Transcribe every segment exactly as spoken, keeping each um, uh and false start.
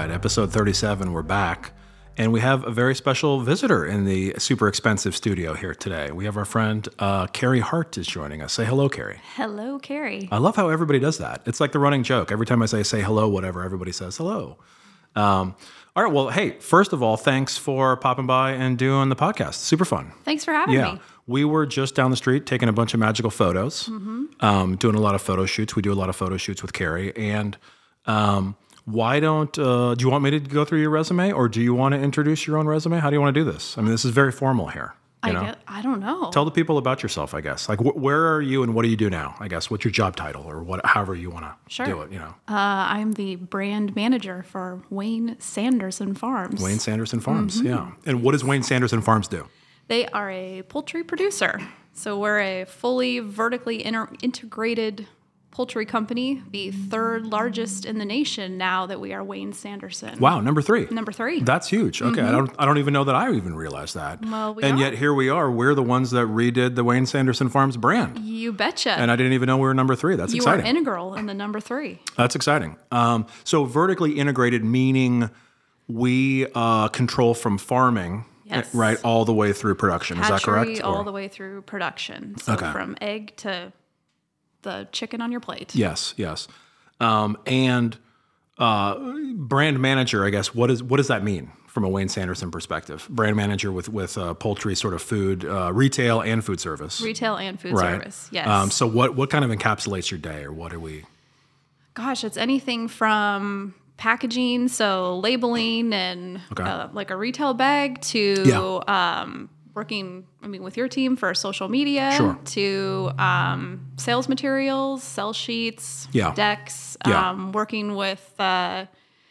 right, episode thirty-seven, we're back. And we have a very special visitor in the super expensive studio here today. We have our friend uh, Carrie Hart is joining us. Say hello, Carrie. Hello, Carrie. I love how everybody does that. It's like the running joke. Every time I say, say hello, whatever, everybody says hello. Um, all right, well, hey, first of all, thanks for popping by and doing the podcast. Super fun. Thanks for having yeah. me. We were just down the street taking a bunch of magical photos, mm-hmm. um, doing a lot of photo shoots. We do a lot of photo shoots with Carrie. And um, why don't, uh, do you want me to go through your resume, or do you want to introduce your own resume? How do you want to do this? I mean, this is very formal here. You I, know? get, I don't know. Tell the people about yourself, I guess. Like, wh- where are you and what do you do now? I guess, what's your job title, or what, however you want to Sure. do it, you know? Uh, I'm the brand manager for Wayne Sanderson Farms. Wayne Sanderson Farms, Mm-hmm. yeah. And what does Wayne Sanderson Farms do? They are a poultry producer. So we're a fully vertically inter- integrated poultry company, the third largest in the nation now that we are Wayne Sanderson. Wow, number three. Number three. That's huge. Okay, mm-hmm. I don't I don't even know that I even realized that. Well, we and are. yet here we are. We're the ones that redid the Wayne Sanderson Farms brand. You betcha. And I didn't even know we were number three. That's you exciting. are integral in the number three. That's exciting. Um, so vertically integrated, meaning we uh, control from farming, Yes. right, all the way through production. Hatchery, Is that correct? all Or- the way through production. So Okay. from egg to the chicken on your plate. Yes, yes. Um, and uh, brand manager, I guess, what is what does that mean from a Wayne Sanderson perspective? Brand manager with, with uh, poultry sort of food, uh, retail and food service. Retail and food Right. service, yes. Um, so what, what kind of encapsulates your day, or what are we? Gosh, it's anything from packaging, so labeling and Okay. uh, like a retail bag, to Yeah. um, working, I mean, with your team for social media, Sure. to um, sales materials, sell sheets, Yeah. decks, Yeah. um, working with uh,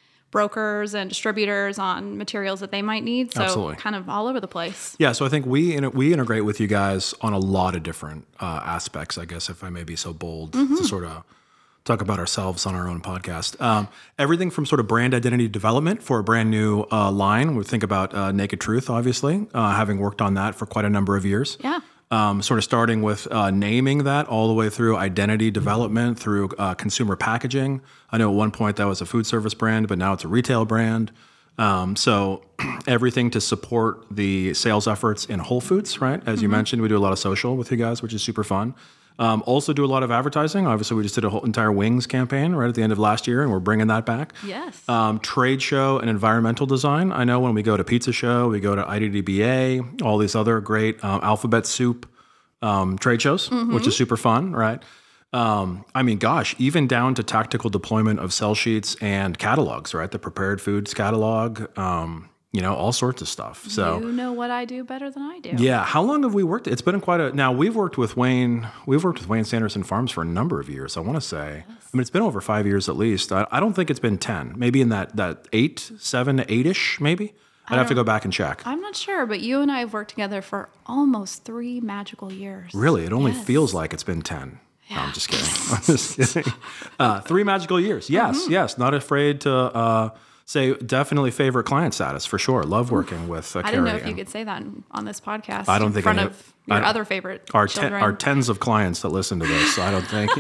brokers and distributors on materials that they might need. So Absolutely. kind of all over the place. Yeah, so I think we in, we integrate with you guys on a lot of different uh, aspects, I guess, if I may be so bold Mm-hmm. to sort of talk about ourselves on our own podcast. Um, everything from sort of brand identity development for a brand new uh, line. We think about uh, Naked Truth, obviously, uh, having worked on that for quite a number of years. Yeah. Um, sort of starting with uh, naming that all the way through identity development, through uh, consumer packaging. I know at one point that was a food service brand, but now it's a retail brand. Um, so everything to support the sales efforts in Whole Foods, right? As you mentioned, we do a lot of social with you guys, which is super fun. Um, also do a lot of advertising. Obviously, we just did a whole entire Wings campaign right at the end of last year, and we're bringing that back. Yes. Um, trade show and environmental design. I know when we go to Pizza Show, we go to I D D B A, all these other great um, Alphabet Soup um, trade shows, Mm-hmm. which is super fun, right? Um, I mean, gosh, even down to tactical deployment of sell sheets and catalogs, right? The prepared foods catalog, um, you know, all sorts of stuff. So. You know what I do better than I do. Yeah. How long have we worked? It's been quite a, now we've worked with Wayne, we've worked with Wayne Sanderson Farms for a number of years. I want to say, I mean, it's been over five years at least. I, I don't think it's been ten, maybe in that, that eight, seven to eight-ish, maybe. I'd have to go back and check. I'm not sure, but you and I have worked together for almost three magical years. Really? It only Yes. feels like it's been ten. No, I'm just kidding. I'm just kidding. Uh, three magical years. Yes, Mm-hmm. yes. Not afraid to uh, say definitely favorite client status for sure. Love working with uh, I Carrie. didn't know if you and could say that on this podcast. I don't in think front any- of your I- other favorite our, ten, children. our tens of clients that listen to this. So I don't think,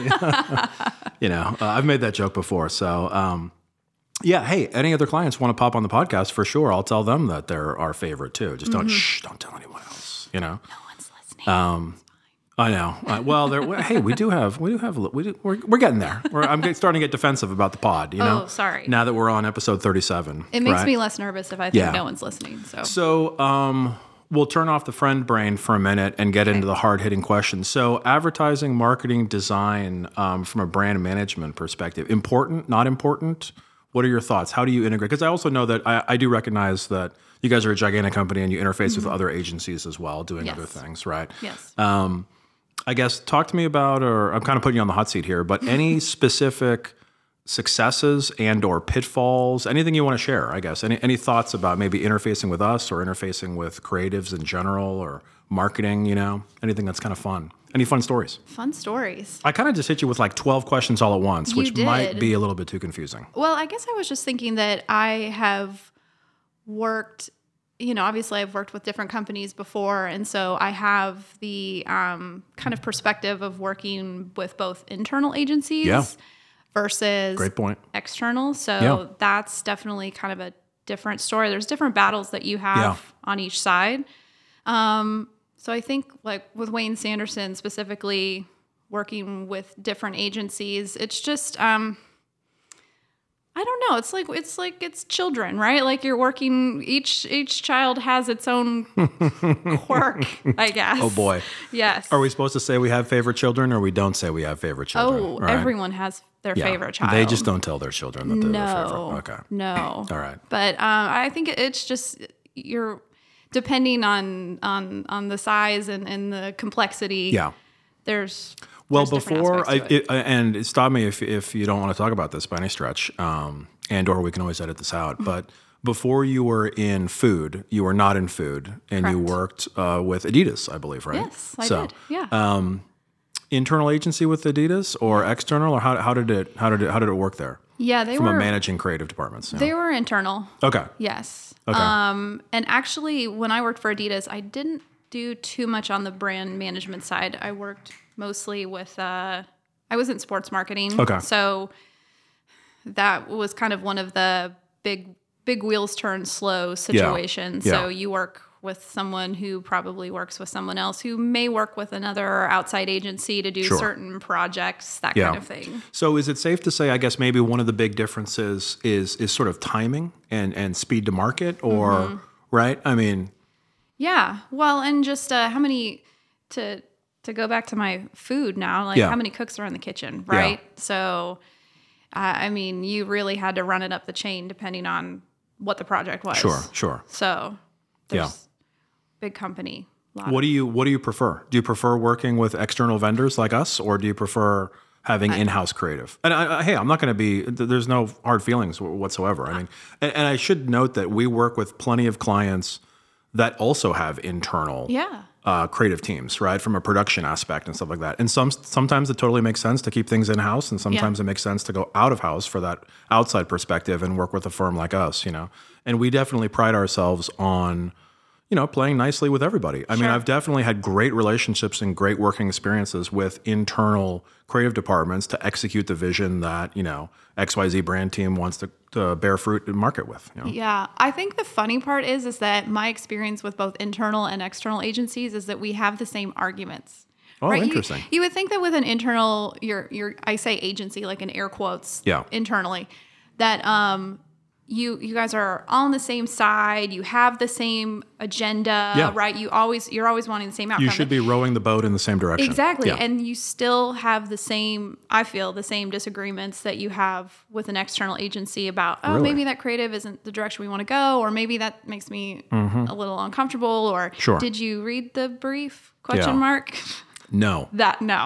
you know, uh, I've made that joke before. So, um, yeah, hey, any other clients want to pop on the podcast for sure, I'll tell them that they're our favorite too. Just don't, shh, don't tell anyone else, you know? no one's listening. Um, I know. Uh, well, there. Hey, we do have, we do have, we do, we're, we're getting there. We're, I'm get, starting to get defensive about the pod, you know? Oh, sorry. Now that we're on episode thirty-seven. it makes right? me less nervous if I think Yeah. no one's listening. So, So um, we'll turn off the friend brain for a minute and get into the hard-hitting questions. So advertising, marketing, design, um, from a brand management perspective, important, not important? What are your thoughts? How do you integrate? Because I also know that I, I do recognize that you guys are a gigantic company and you interface with other agencies as well, doing Yes. other things, right? yes. Um, I guess talk to me about, or I'm kind of putting you on the hot seat here, but any specific successes and or pitfalls, anything you want to share, I guess. Any any thoughts about maybe interfacing with us or interfacing with creatives in general or marketing, you know, anything that's kind of fun. Any fun stories? Fun stories. I kind of just hit you with like twelve questions all at once, You which might did. be a little bit too confusing. Well, I guess I was just thinking that I have worked, you know, obviously I've worked with different companies before. And so I have the um, kind of perspective of working with both internal agencies Yeah. versus Great point. external. So Yeah. that's definitely kind of a different story. There's different battles that you have Yeah. on each side. Um, so I think like with Wayne Sanderson specifically working with different agencies, it's just, um, I don't know. It's like it's like it's children, right? Like you're working. Each each child has its own quirk, I guess. Oh boy. Yes. Are we supposed to say we have favorite children, or we don't say we have favorite children? Oh, Right? everyone has their Yeah. favorite child. They just don't tell their children that they're their favorite. No. Okay. No. All right. But um, I think it's just you're depending on on on the size and, and the complexity. Yeah. There's Well, there's different before I, aspects to it. it, and stop me if if you don't want to talk about this by any stretch, um, and or we can always edit this out. But before you were in food, you were not in food, and you Correct. worked uh, with Adidas, I believe, right? Yes, I so, did. Yeah. Um, internal agency with Adidas or external, or how, how did it how did it how did it work there yeah, they from were a managing creative departments? Yeah. they were internal. Okay. Yes. Okay. Um, and actually, when I worked for Adidas, I didn't do too much on the brand management side. I worked mostly with, uh, I was in sports marketing. Okay. So that was kind of one of the big, big wheels turn slow situations. Yeah. So you work with someone who probably works with someone else who may work with another outside agency to do Sure. certain projects, that Yeah. kind of thing. So is it safe to say, I guess maybe one of the big differences is is sort of timing and, and speed to market, or Mm-hmm. right? I mean, Yeah. Well, and just uh, how many to to go back to my food now, like Yeah. how many cooks are in the kitchen, right? So, uh, I mean, you really had to run it up the chain depending on what the project was. sure, sure. So, there's Yeah. big company. Lot What do you What do you prefer? Do you prefer working with external vendors like us, or do you prefer having in-house creative? And I, I, hey, I'm not going to be. th- There's no hard feelings whatsoever. I mean, and, and I should note that we work with plenty of clients that also have internal Yeah. uh, creative teams, right, from a production aspect and stuff like that. And some sometimes it totally makes sense to keep things in house, and sometimes it makes sense to go out of house for that outside perspective and work with a firm like us, you know. And we definitely pride ourselves on, you know, playing nicely with everybody. I mean, Sure. I've definitely had great relationships and great working experiences with internal creative departments to execute the vision that, you know, X Y Z brand team wants to, to bear fruit and market with. You know? Yeah, I think the funny part is is that my experience with both internal and external agencies is that we have the same arguments. Oh, You- interesting. You, would think that with an internal, your your I say agency like in air quotes, Yeah. internally, that um you you guys are all on the same side. You have the same agenda, Yeah. right? You always you're always wanting the same outcome. You should be rowing the boat in the same direction. Exactly. Yeah. And you still have the same, I feel, the same disagreements that you have with an external agency about, oh, Really? maybe that creative isn't the direction we want to go, or maybe that makes me a little uncomfortable, or Sure. did you read the brief? Question Yeah. mark. No. That, no.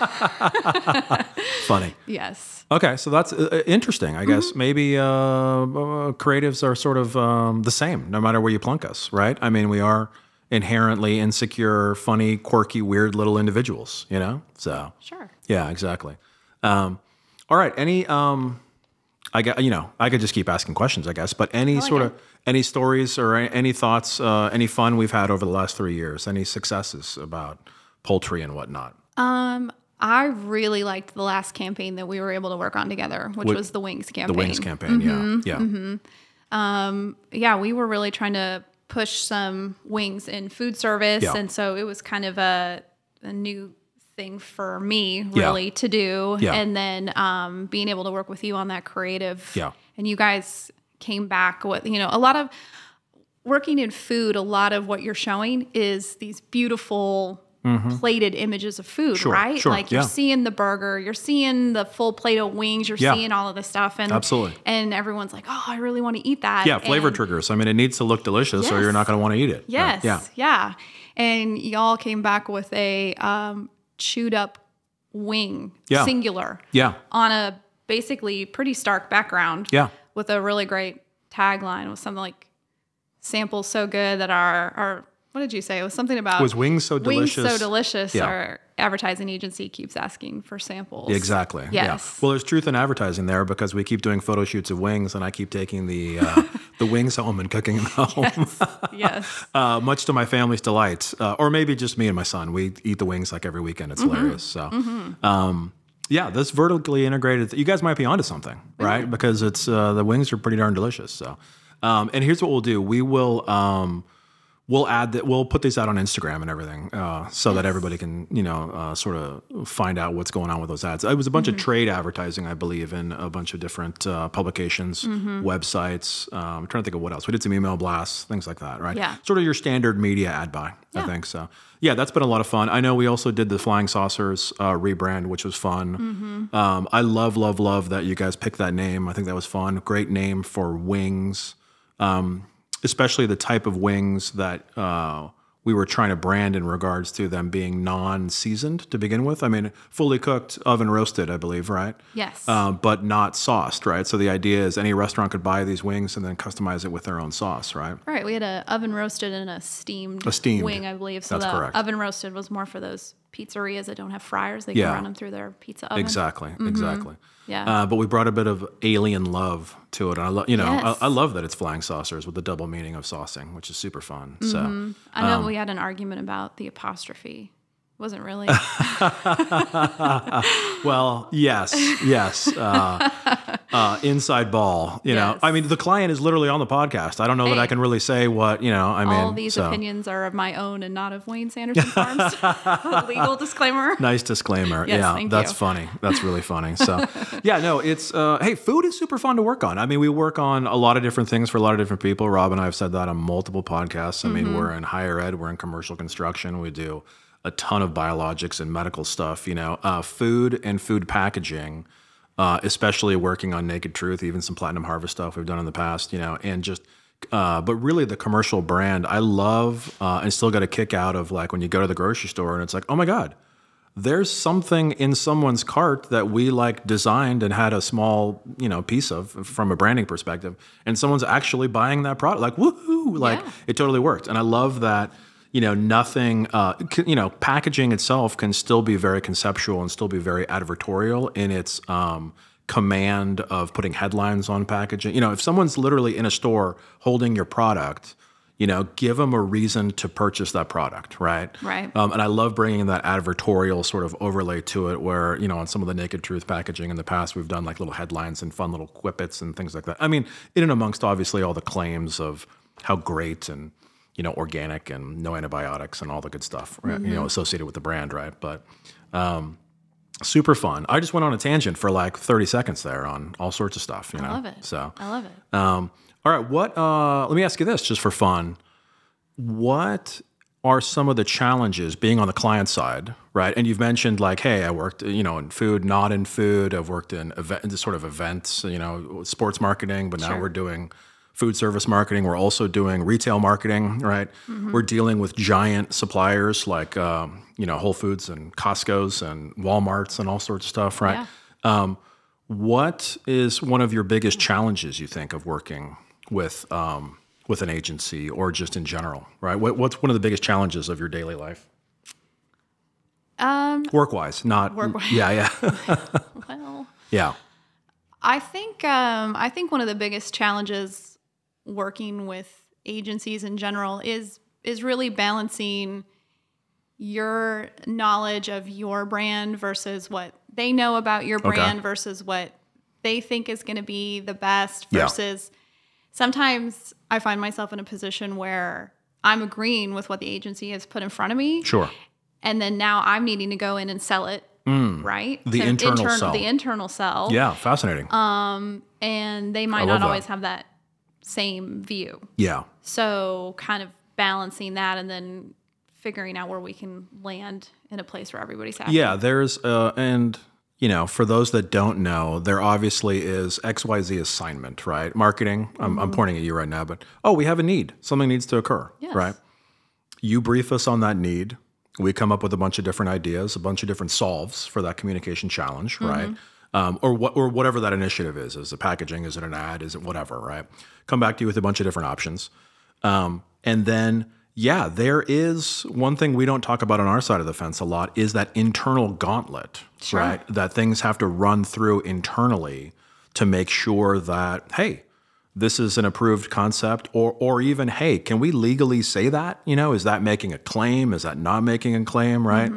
Funny. Yes. Okay, so that's uh, interesting. I Mm-hmm. guess maybe uh, uh, creatives are sort of um, the same, no matter where you plunk us, right? I mean, we are inherently insecure, funny, quirky, weird little individuals, you know. So Sure. yeah, exactly. Um, all right, any um, I got you know I could just keep asking questions, I guess, but any like sort it. of any stories or a- any thoughts, uh, any fun we've had over the last three years, any successes about poultry and whatnot. Um, I really liked the last campaign that we were able to work on together, which What- was the Wings The campaign. Wings campaign, Mm-hmm. yeah, yeah. Um, yeah, we were really trying to push some wings in food service. Yeah. And so it was kind of a, a new thing for me Yeah. really to do. Yeah. And then, um, being able to work with you on that creative. Yeah. And you guys came back with, you know, a lot of working in food. A lot of what you're showing is these beautiful plated images of food, Sure, right? sure, Like you're yeah. seeing the burger, you're seeing the full plate of wings, you're Yeah. seeing all of this stuff. And Absolutely. And everyone's like, oh, I really want to eat that. Yeah, flavor And- triggers. I mean, it needs to look delicious, or Yes. you're not going to want to eat it. Yes. Yeah. Yeah. And y'all came back with a um, chewed up wing, Yeah. singular, Yeah. on a basically pretty stark background. Yeah. With a really great tagline with something like samples so good that our, our what did you say? It was something about Was wings so wings delicious? so delicious. Yeah. Our advertising agency keeps asking for samples. Exactly. Yes. Yeah. Well, there's truth in advertising there because we keep doing photo shoots of wings, and I keep taking the uh, the wings home and cooking them home. Yes. uh, much to my family's delight, uh, or maybe just me and my son. We eat the wings like every weekend. It's hilarious. So, um, yeah, this vertically integrated, you guys might be onto something, right? Because it's, uh, the wings are pretty darn delicious. So, um, and here's what we'll do. We will, um, we'll add that, we'll put these out on Instagram and everything, uh, so yes. that everybody can, you know, uh, sort of find out what's going on with those ads. It was a bunch mm-hmm. of trade advertising, I believe, in a bunch of different, uh, publications, mm-hmm. websites. Um, I'm trying to think of what else. We did some email blasts, things like that, right? Yeah. Sort of your standard media ad buy, yeah. I think. So yeah, that's been a lot of fun. I know we also did the Flying Saucers, uh, rebrand, which was fun. Mm-hmm. Um, I love, love, love that you guys picked that name. I think that was fun. Great name for wings. Um, especially the type of wings that uh, we were trying to brand in regards to them being non-seasoned to begin with. I mean, fully cooked, oven roasted, I believe, right? Yes. Uh, but not sauced, right? So the idea is any restaurant could buy these wings and then customize it with their own sauce, right? Right. We had a oven roasted and a steamed, a steamed wing, I believe. So That's the correct. Oven roasted was more for those pizzerias that don't have fryers. They yeah. can run them through their pizza oven. Exactly. Mm-hmm. Exactly. Yeah. Uh, but we brought a bit of alien love to it. And I love, you know, yes. I, I love that it's Flying Saucers with the double meaning of saucing, which is super fun. Mm-hmm. So I know um, we had an argument about the apostrophe. Wasn't really. Well, yes, yes. Uh, uh, inside ball, you know. Yes. I mean, the client is literally on the podcast. I don't know hey, that I can really say what, you know, I mean. All these so. opinions are of my own and not of Wayne Sanderson Farms. Legal disclaimer. Nice disclaimer. Yes, yeah, thank that's you. funny. That's really funny. So, yeah, no, it's, uh, hey, food is super fun to work on. I mean, we work on a lot of different things for a lot of different people. Rob and I have said that on multiple podcasts. I mm-hmm. mean, we're in higher ed, we're in commercial construction, we do a ton of biologics and medical stuff, you know, uh, food and food packaging, uh, especially working on Naked Truth, even some Platinum Harvest stuff we've done in the past, you know, and just, uh, but really the commercial brand, I love, uh, and still got a kick out of like when you go to the grocery store and it's like, oh my God, there's something in someone's cart that we like designed and had a small, you know, piece of from a branding perspective, and someone's actually buying that product, like, woohoo, like yeah. it totally worked. And I love that. You know, nothing, uh, c- you know, packaging itself can still be very conceptual and still be very advertorial in its um, command of putting headlines on packaging. You know, if someone's literally in a store holding your product, you know, give them a reason to purchase that product, right? Right. Um, and I love bringing that advertorial sort of overlay to it where, you know, on some of the Naked Truth packaging in the past, we've done like little headlines and fun little quippets and things like that. I mean, in and amongst obviously all the claims of how great and, you know, organic and no antibiotics and all the good stuff, right? Mm-hmm. You know, associated with the brand, right? But um, super fun. I just went on a tangent for like thirty seconds there on all sorts of stuff, you know? I love it. So I love it. Um, all right, what, uh, let me ask you this just for fun. What are some of the challenges being on the client side, right? And you've mentioned like, hey, I worked, you know, in food, not in food. I've worked in event, in sort of events, you know, sports marketing, but now Sure. we're doing food service marketing. We're also doing retail marketing, right? Mm-hmm. We're dealing with giant suppliers like, um, you know, Whole Foods and Costco's and Walmart's and all sorts of stuff, right? Yeah. Um, what is one of your biggest challenges, you think, of working with um, with an agency or just in general, right? What, what's one of the biggest challenges of your daily life? Um, Work-wise, not... Work-wise. Yeah, yeah. well, yeah. I think um, I think one of the biggest challenges working with agencies in general is is really balancing your knowledge of your brand versus what they know about your brand Okay. versus what they think is going to be the best Yeah. versus sometimes I find myself in a position where I'm agreeing with what the agency has put in front of me. Sure. And then now I'm needing to go in and sell it, mm. right? The So internal intern- sell. The internal sell. Yeah, fascinating. Um, and they I might love not always that. have that same view. yeah. So kind of balancing that and then figuring out where we can land in a place where everybody's happy. Yeah, there's, uh, and, you know, for those that don't know, there obviously is X Y Z assignment, right? Marketing, I'm, I'm pointing at you right now, but, oh, we have a need. Something needs to occur, Yes. right? You brief us on that need. We come up with a bunch of different ideas, a bunch of different solves for that communication challenge, mm-hmm. right? Um, or what, or whatever that initiative is. Is it packaging? Is it an ad? Is it whatever, right? Come back to you with a bunch of different options. Um, and then, yeah, there is one thing we don't talk about on our side of the fence a lot is that internal gauntlet, Sure. right? That things have to run through internally to make sure that, hey, this is an approved concept, or or even, hey, can we legally say that? You know, is that making a claim? Is that not making a claim, right? Mm-hmm.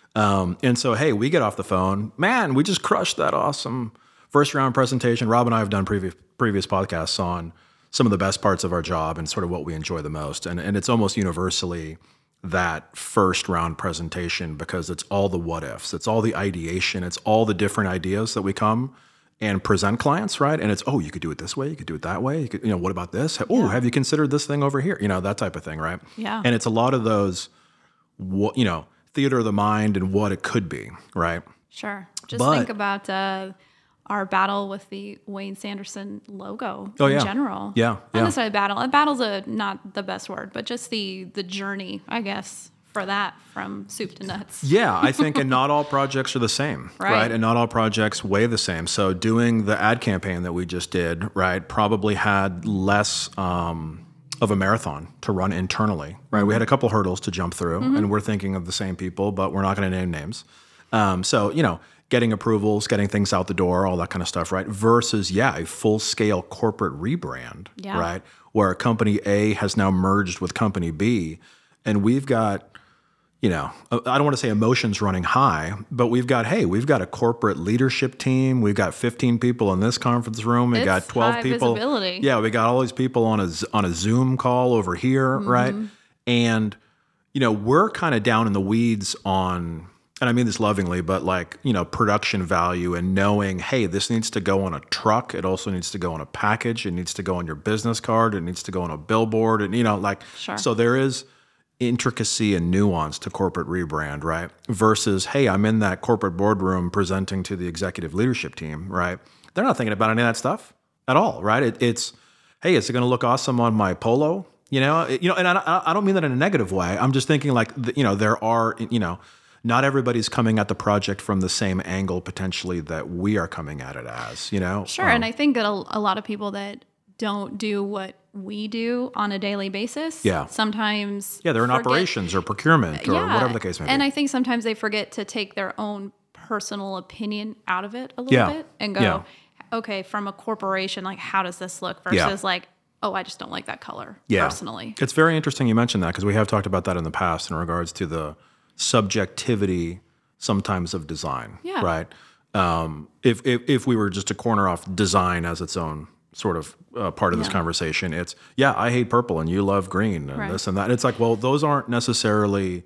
Um, and so, hey, we get off the phone. Man, we just crushed that awesome first round presentation. Rob and I have done previous previous podcasts on some of the best parts of our job and sort of what we enjoy the most. And, and it's almost universally that first round presentation because it's all the what ifs, it's all the ideation, it's all the different ideas that we come and present clients, right? And it's, oh, you could do it this way, you could do it that way. You could, you know, what about this? Oh, Yeah. have you considered this thing over here? You know, that type of thing, right? Yeah. And it's a lot of those, what you know, theater of the mind and what it could be, right? Sure. Just But- think about uh, our battle with the Wayne Sanderson logo Oh, in yeah. general. Yeah, Not yeah. necessarily battle. A battle's a not the best word, but just the the journey, I guess, for that from soup to nuts. Yeah, I think, and not all projects are the same, right. Right. And not all projects weigh the same. So doing the ad campaign that we just did, right, probably had less um, of a marathon to run internally, right? We had a couple hurdles to jump through, Mm-hmm. and we're thinking of the same people, but we're not going to name names. Um, so, you know, getting approvals, getting things out the door, all that kind of stuff, right? Versus, yeah, a full-scale corporate rebrand, Yeah. right? Where company A has now merged with company B, and we've got, you know, I don't want to say emotions running high, but we've got, hey, we've got a corporate leadership team. We've got fifteen people in this conference room. We It's got twelve high people. visibility. Yeah, we got all these people on a Z- on a Zoom call over here, Mm-hmm. right? And you know, we're kind of down in the weeds on, and I mean this lovingly, but like, you know, production value and knowing, hey, this needs to go on a truck. It also needs to go on a package. It needs to go on your business card. It needs to go on a billboard. And, you know, like, Sure. so there is intricacy and nuance to corporate rebrand, right? Versus, hey, I'm in that corporate boardroom presenting to the executive leadership team, right? They're not thinking about any of that stuff at all, right? It, it's, hey, is it going to look awesome on my polo? You know, it- you know, and I, I don't mean that in a negative way. I'm just thinking like, the, you know, there are, you know, not everybody's coming at the project from the same angle potentially that we are coming at it as, you know? Sure. Um, And I think that a, a lot of people that don't do what we do on a daily basis, Yeah. sometimes yeah, they're in forget- operations or procurement or Yeah. whatever the case may be. And I think sometimes they forget to take their own personal opinion out of it a little Yeah. bit and go, Yeah. okay, from a corporation, like how does this look versus Yeah. like, oh, I just don't like that color Yeah. personally. It's very interesting you mentioned that because we have talked about that in the past in regards to the subjectivity sometimes of design, Yeah. right? Um, if, if if we were just to corner off design as its own sort of uh, part of this Yeah. conversation, it's, yeah, I hate purple and you love green and Right. this and that. It's like, well, those aren't necessarily,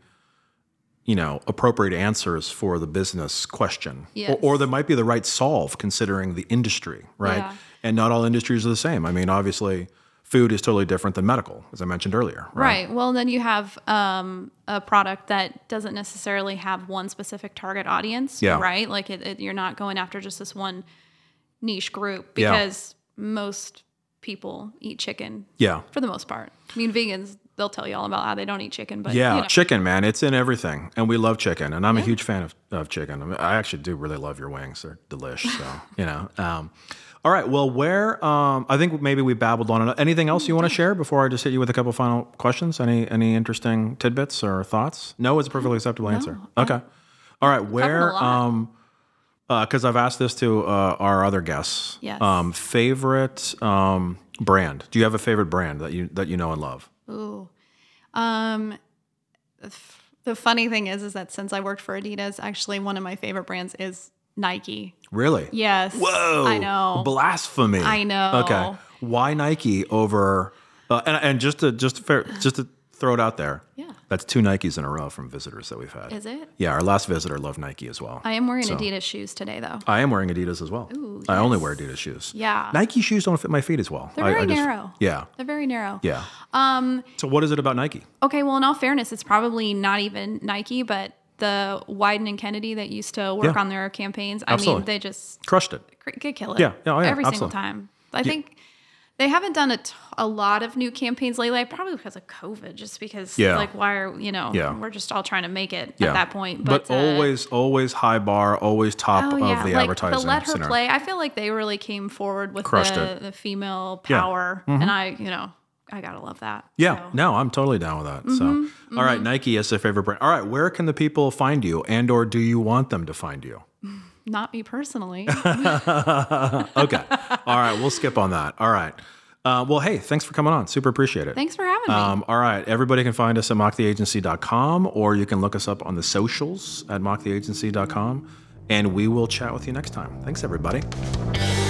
you know, appropriate answers for the business question. Yes. Or, or there might be the right solve considering the industry, right? Yeah. And not all industries are the same. I mean, obviously, food is totally different than medical, as I mentioned earlier. Right. Right. Well, then you have um, a product that doesn't necessarily have one specific target audience, Yeah. right? Like it, it, you're not going after just this one niche group Yeah. because most people eat chicken Yeah. for the most part. I mean, vegans, they'll tell you all about how they don't eat chicken, but Yeah, you know. chicken, man. It's in everything. And we love chicken. And I'm a huge fan of, of chicken. I, mean, I actually do really love your wings. They're delish. So, you know. Um, all right. Well, where, um, I think maybe we babbled on it. Anything else you want to share before I just hit you with a couple final questions? Any any interesting tidbits or thoughts? No, it's a perfectly acceptable answer. Okay. All right. Where, a lot. um, because I've asked this to uh, our other guests. Yes. Um, favorite um, brand. Do you have a favorite brand that you that you know and love? Ooh. Um, f- the funny thing is, is that since I worked for Adidas, actually one of my favorite brands is Nike. Really? Yes. Whoa! I know. Blasphemy! I know. Okay, why Nike over? Uh, and and just to just to fair, just to throw it out there. Yeah. That's two Nikes in a row from visitors that we've had. Is it? Yeah, our last visitor loved Nike as well. I am wearing So- Adidas shoes today, though. I am wearing Adidas as well. Ooh, I only yes. wear Adidas shoes. Yeah. Nike shoes don't fit my feet as well. They're I- very I just- narrow. Yeah. They're very narrow. Yeah. Um. So what is it about Nike? Okay. Well, in all fairness, it's probably not even Nike, but the Wyden and Kennedy that used to work Yeah. on their campaigns. I Absolutely. mean, they just Crushed it. cr- could kill it. Yeah. Yeah, oh, yeah, Every absolutely. single time. I think they haven't done a, t- a lot of new campaigns lately, probably because of COVID, just because, Yeah. like, why are, you know, Yeah. we're just all trying to make it Yeah. at that point. But, But, uh, always, always high bar, always top Oh of yeah, the like advertising. the Let Her scenario. Play. I feel like they really came forward with Crushed the, it. the female Yeah. power, and I, you know, I gotta love that. Yeah, So. no, I'm totally down with that. Mm-hmm, So, all right, Nike is their favorite brand. All right, where can the people find you, and or do you want them to find you? Not me personally. Okay, all right, we'll skip on that. All right, Uh, well, hey, thanks for coming on. Super appreciate it. Thanks for having me. Um, all right. Everybody can find us at mock the agency dot com, or you can look us up on the socials at mock the agency dot com, and we will chat with you next time. Thanks, everybody.